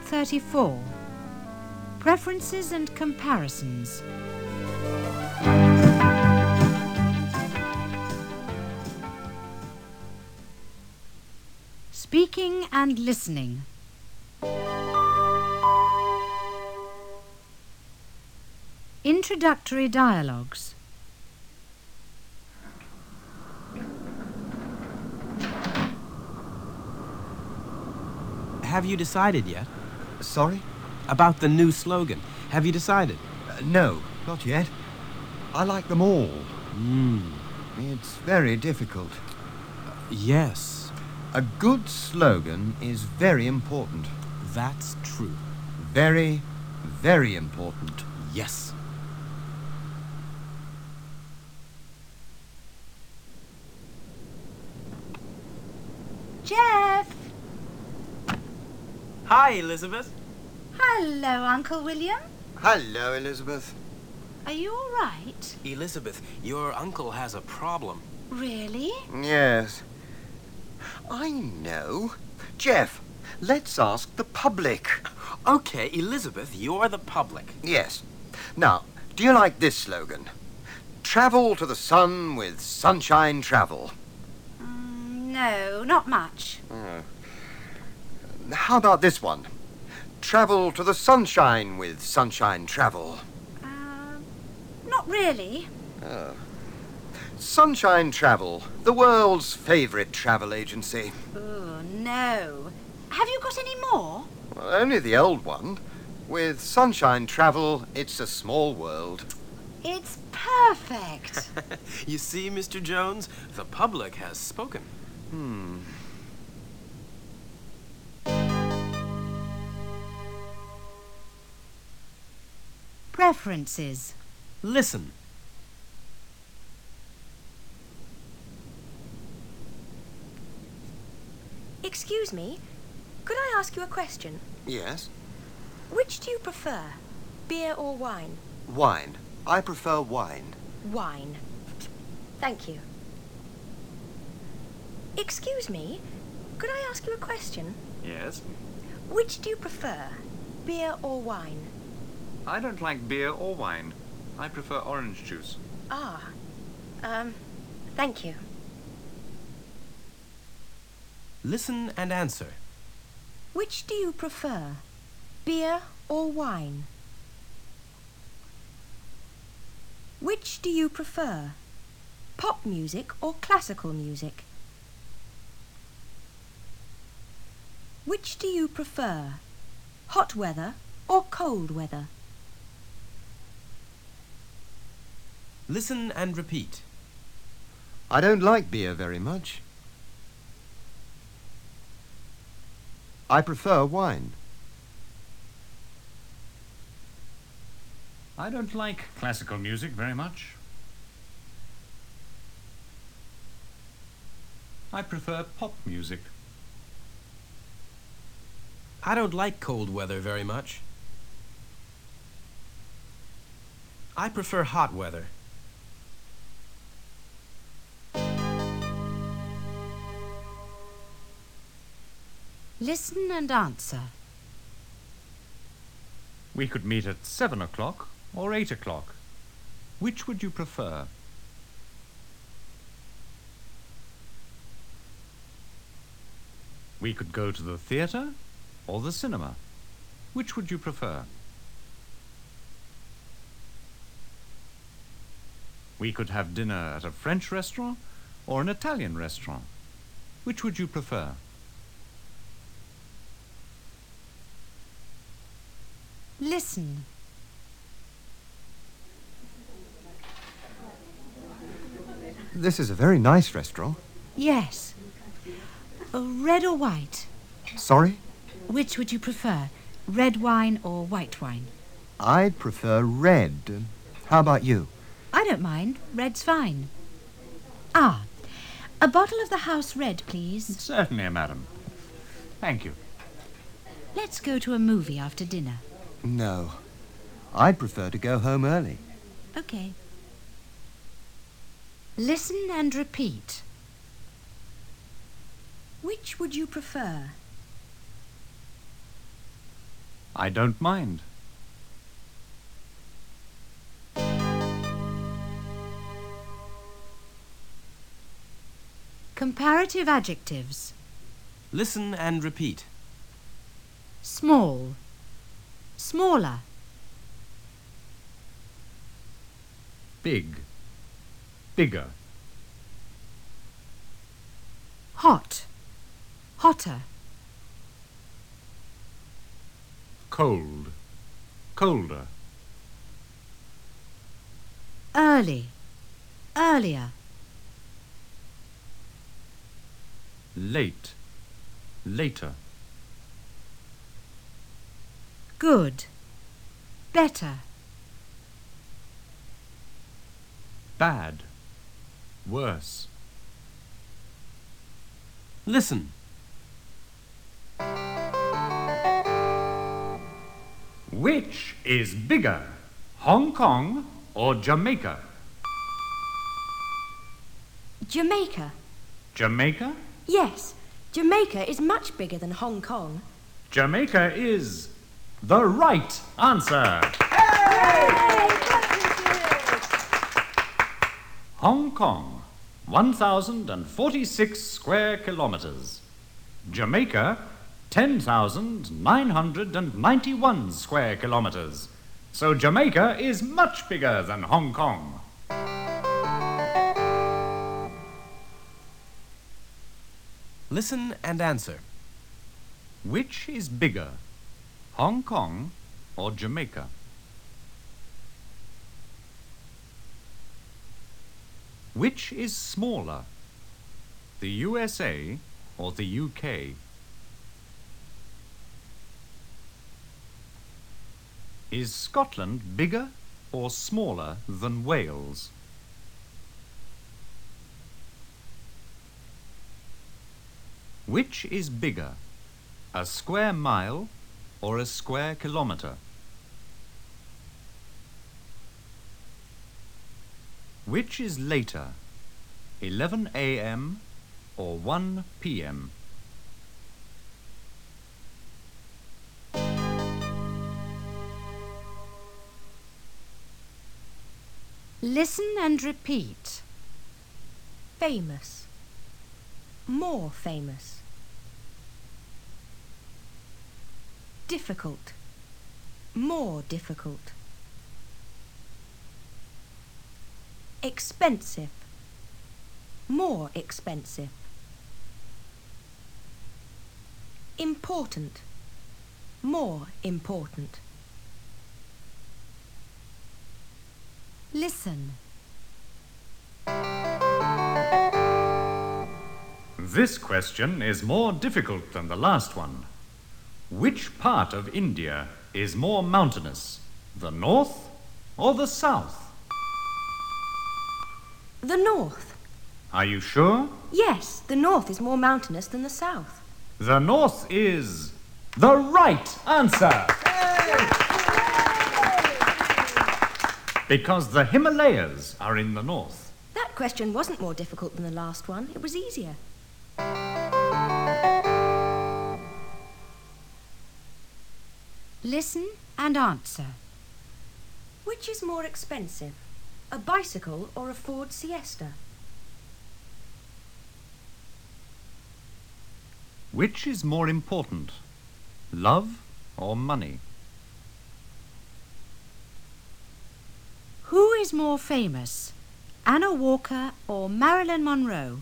34. Preferences and comparisons. Speaking and listening. Introductory dialogues. Have you decided yet? Sorry? About the new slogan. Have you decided? No, not yet. I like them all. Hmm. It's very difficult. Yes, A good slogan is very important. that's true. Very, very important. Yes. Jeff! Hi, Elizabeth. Hello, Uncle William. Hello, Elizabeth. Are you all right? Elizabeth, your uncle has a problem. Really? Yes. I know. Jeff, let's ask the public. Okay, Elizabeth, you're the public. Yes. Now, do you like this slogan? Travel to the sun with Sunshine Travel. No, not much. How about this one? Travel to the sunshine with Sunshine Travel. Not really. Sunshine Travel, the world's favourite travel agency. Oh, no. Have you got any more? Well, only the old one. With Sunshine Travel, it's a small world. It's perfect. You see, Mr. Jones, the public has spoken. Preferences. Listen. Excuse me, could I ask you a question? Yes? Which do you prefer, beer or wine? Wine. I prefer wine. Wine. Thank you. Excuse me, could I ask you a question? Yes? Which do you prefer, beer or wine? I don't like beer or wine. I prefer orange juice. Ah, thank you. Listen and answer. Which do you prefer, beer or wine? Which do you prefer, pop music or classical music? Which do you prefer, hot weather or cold weather? Listen and repeat. I don't like beer very much. I prefer wine. I don't like classical music very much. I prefer pop music. I don't like cold weather very much. I prefer hot weather. Listen and answer. We could meet at 7 o'clock or 8 o'clock. Which would you prefer? We could go to the theatre or the cinema. Which would you prefer? We could have dinner at a French restaurant or an Italian restaurant. Which would you prefer? Listen. This is a very nice restaurant. Yes. Red or white? Sorry? Which would you prefer, red wine or white wine? I'd prefer red. How about you? I don't mind. Red's fine. Ah, a bottle of the house red, please. Certainly, madam. Thank you. Let's go to a movie after dinner. No. I'd prefer to go home early. Okay. Listen and repeat. Which would you prefer, I don't mind. Comparative adjectives. Listen and repeat. Small. Smaller. Big. Bigger. Hot. Hotter. Cold. Colder. Early. Earlier. Late. Later. Good. Better. Bad. Worse. Listen. Which is bigger, Hong Kong or Jamaica? Jamaica. Jamaica? Yes, Jamaica is much bigger than Hong Kong. Jamaica is the right answer. Hong Kong, 1,046 square kilometers. Jamaica, 10,991 square kilometers. So Jamaica is much bigger than Hong Kong. Listen and answer. Which is bigger, Hong Kong or Jamaica? Which is smaller, the USA or the UK? Is Scotland bigger or smaller than Wales? Which is bigger, a square mile or a square kilometre? Which is later, 11 a.m. or 1 p.m.? Listen and repeat. Famous. More famous. Difficult. More difficult. Expensive. More expensive. Important. More important. Listen. This question is more difficult than the last one. Which part of India is more mountainous, the north or the south? The north. Are you sure? Yes, the north is more mountainous than the south. The north is the right answer. Because the Himalayas are in the north. That question wasn't more difficult than the last one. It was easier. Listen and answer. Which is more expensive, a bicycle or a Ford Siesta? Which is more important, love or money? Who is more famous, Anna Walker or Marilyn Monroe?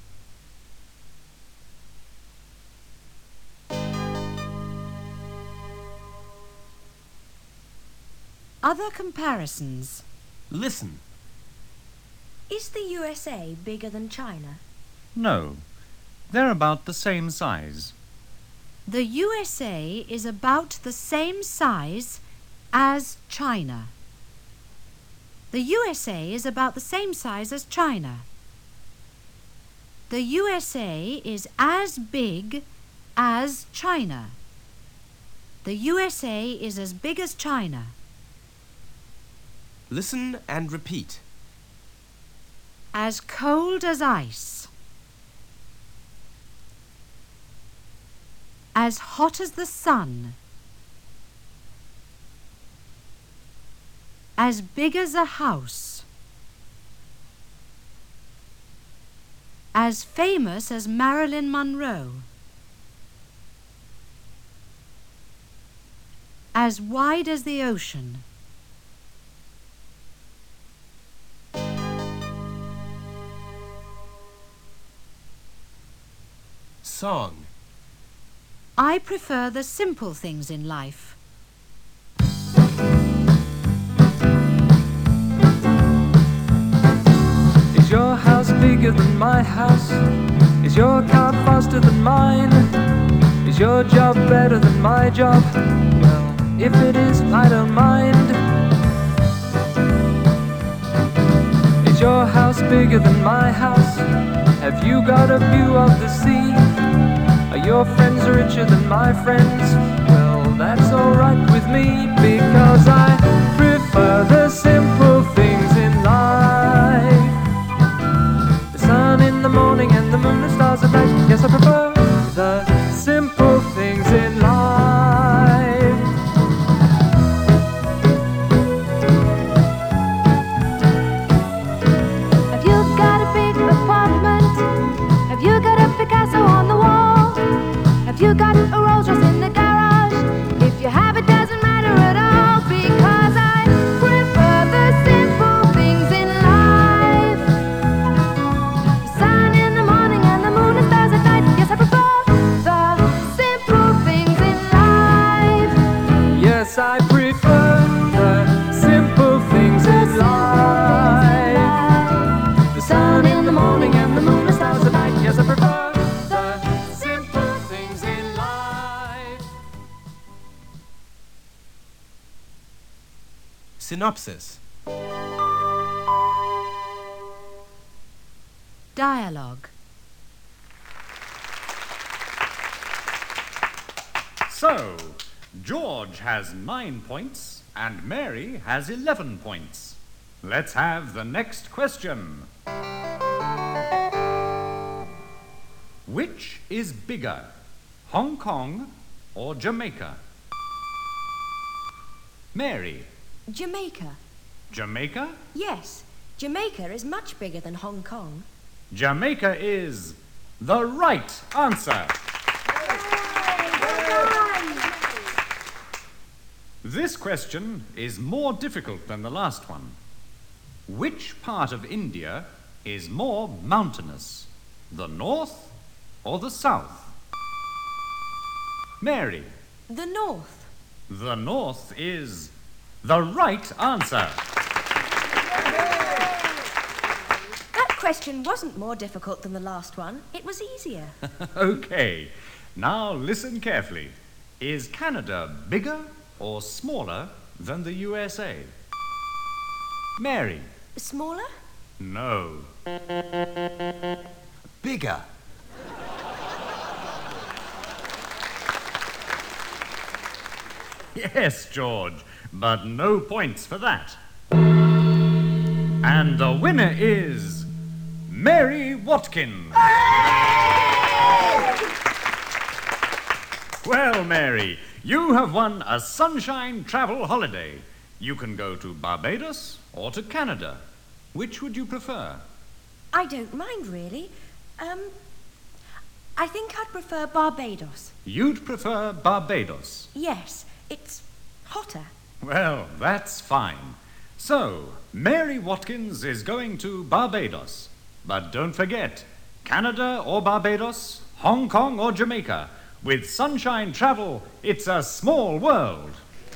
Other comparisons. Listen. Is the USA bigger than China? No, they're about the same size. The USA is about the same size as China. The USA is about the same size as China. The USA is as big as China. The USA is as big as China. Listen and repeat. As cold as ice. As hot as the sun. As big as a house. As famous as Marilyn Monroe. As wide as the ocean. Song. I prefer the simple things in life. Is your house bigger than my house? Is your car faster than mine? Is your job better than my job? Well, if it is, I don't mind. Is your house bigger than my house? Have you got a view of the sea? Are your friends richer than my friends? Well, that's alright with me, because I prefer the simple things in life. The sun in the morning and the moon and stars at night. Yes, I prefer the simple things in life. Have you got a big apartment? Have you got a Picasso on the wall? Have you got a Rolls Royce in the garage? If you have, it doesn't matter at all, because I prefer the simple things in life. The sun in the morning and the moon and stars at night. Yes, I prefer the simple things in life. Yes, I prefer the simple things in life. The sun in the morning and the moon and stars at night. Yes, I prefer the simple things in life. Synopsis. Dialogue. So, George has 9 points and Mary has 11 points. Let's have the next question. Which is bigger, Hong Kong or Jamaica? Mary. Jamaica. Jamaica? Yes, Jamaica is much bigger than Hong Kong. Jamaica is the right answer. This question is more difficult than the last one. Which part of India is more mountainous, the north or the south? Mary. The north. The north is the right answer. That question wasn't more difficult than the last one. It was easier. Okay, now listen carefully. Is Canada bigger or smaller than the USA? Mary. Smaller? No. Bigger. Yes, George, but no points for that. And the winner is Mary Watkins. Well, Mary, you have won a sunshine travel holiday. You can go to Barbados or to Canada. Which would you prefer? I don't mind, really. I think I'd prefer Barbados. You'd prefer Barbados. Yes, it's hotter. Well, that's fine. So, Mary Watkins is going to Barbados. But don't forget, Canada or Barbados, Hong Kong or Jamaica, with Sunshine Travel, it's a small world.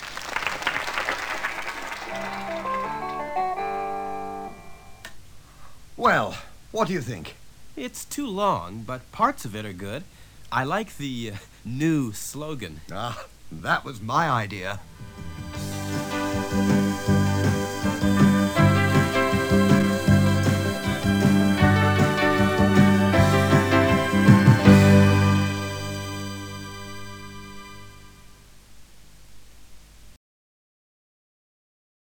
Well, what do you think? It's too long, but parts of it are good. I like the new slogan. Ah, that was my idea.